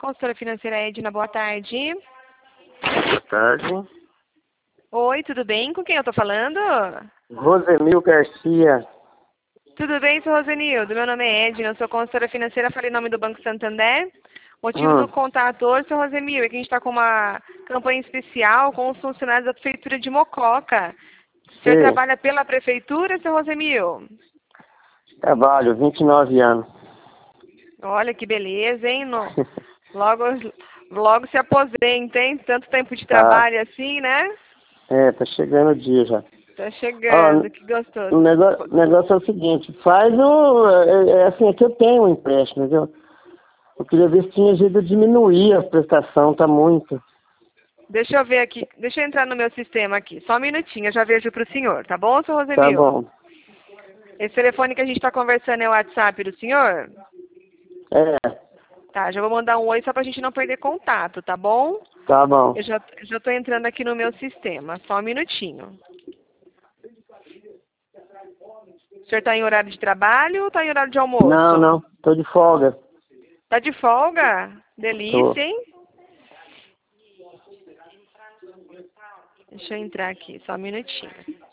consultora financeira Edna, boa tarde. Boa tarde. Oi, tudo bem? Com quem eu tô falando? Rosemil Garcia. Tudo bem, sou Rosenildo. Meu nome é Edna, eu sou consultora financeira, falei em nome do Banco Santander. Motivo do contato hoje, seu Rosemil, é que a gente está com uma campanha especial com os funcionários da Prefeitura de Mococa. O senhor trabalha pela Prefeitura, seu Rosemil? Trabalho, 29 anos. Olha que beleza, hein? Logo se aposenta, hein? Tanto tempo de trabalho assim, né? Tá chegando o dia já. Tá chegando, que gostoso. O negócio é o seguinte, faz assim, aqui eu tenho um empréstimo, viu? Eu queria ver se tinha jeito de diminuir a prestação, tá muito. Deixa eu ver aqui, deixa eu entrar no meu sistema aqui, só um minutinho, eu já vejo pro senhor, tá bom, seu Rosemil? Tá bom. Esse telefone que a gente tá conversando é o WhatsApp do senhor? Tá, já vou mandar um oi só pra gente não perder contato, tá bom? Tá bom. Eu já tô entrando aqui no meu sistema, só um minutinho. O senhor tá em horário de trabalho ou tá em horário de almoço? Não, tô de folga. Tá de folga? Delícia, hein? Deixa eu entrar aqui, só um minutinho.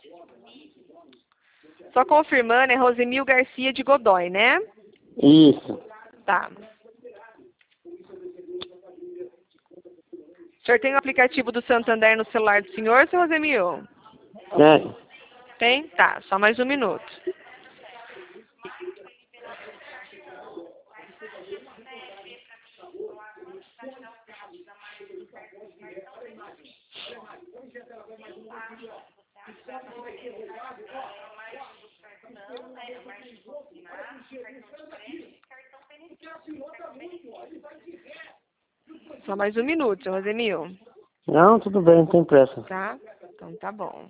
Só confirmando, é Rosemil Garcia de Godoy, né? Isso. Tá. O senhor tem o aplicativo do Santander no celular do senhor, seu Rosemil? Tem. Tem? Tá, só mais um minuto. Só mais um minuto, seu Rosemil. Não, tudo bem, não tem pressa. Tá? Então tá bom.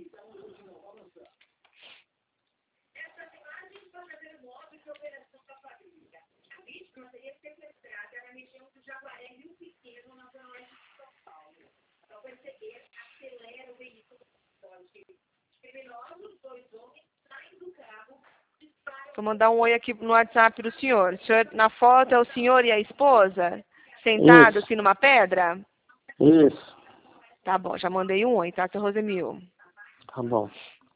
Vou mandar um oi aqui no WhatsApp do senhor. O senhor, na foto é o senhor e a esposa? Sentados assim numa pedra? Isso. Tá bom, já mandei um oi, tá, seu Rosemil? Tá bom.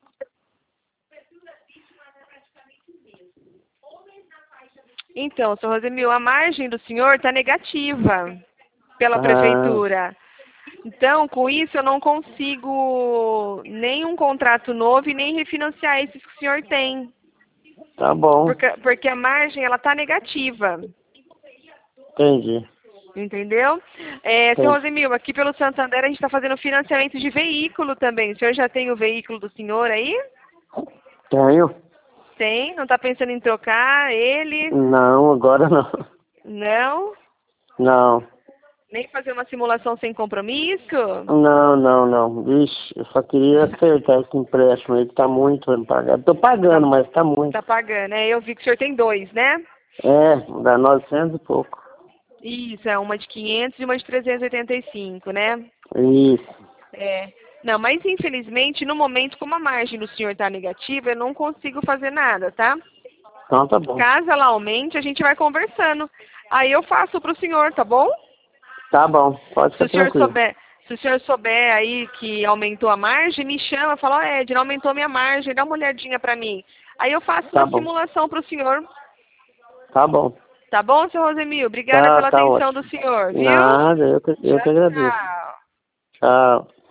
Então, seu Rosemil, a margem do senhor está negativa pela prefeitura. Então, com isso, eu não consigo nenhum contrato novo e nem refinanciar esses que o senhor tem. Tá bom. Porque a margem, ela está negativa. Entendi. Entendeu? Seu Rosemil, aqui pelo Santander a gente está fazendo financiamento de veículo também. O senhor já tem o veículo do senhor aí? Tenho. Tem? Não está pensando em trocar ele? Não, agora não. Não? Não. Nem fazer uma simulação sem compromisso? Não. Vixe, eu só queria acertar esse empréstimo aí que tá muito pra me pagar. Tô pagando, mas tá muito. Tá pagando, né? Eu vi que o senhor tem dois, né? Dá 900 e pouco. Isso, é uma de 500 e uma de 385, né? Isso. Não, mas infelizmente, no momento, como a margem do senhor tá negativa, eu não consigo fazer nada, tá? Então tá bom. Caso ela aumente, a gente vai conversando. Aí eu faço pro senhor, tá bom? Tá bom, pode ser tranquilo. Se o senhor souber aí que aumentou a margem, me chama, fala, ó, Edna, aumentou minha margem, dá uma olhadinha pra mim. Aí eu faço uma simulação pro senhor. Tá bom. Tá bom, seu Rosemil? Obrigada pela atenção do senhor, viu? Nada, eu que agradeço. Tchau. Tchau.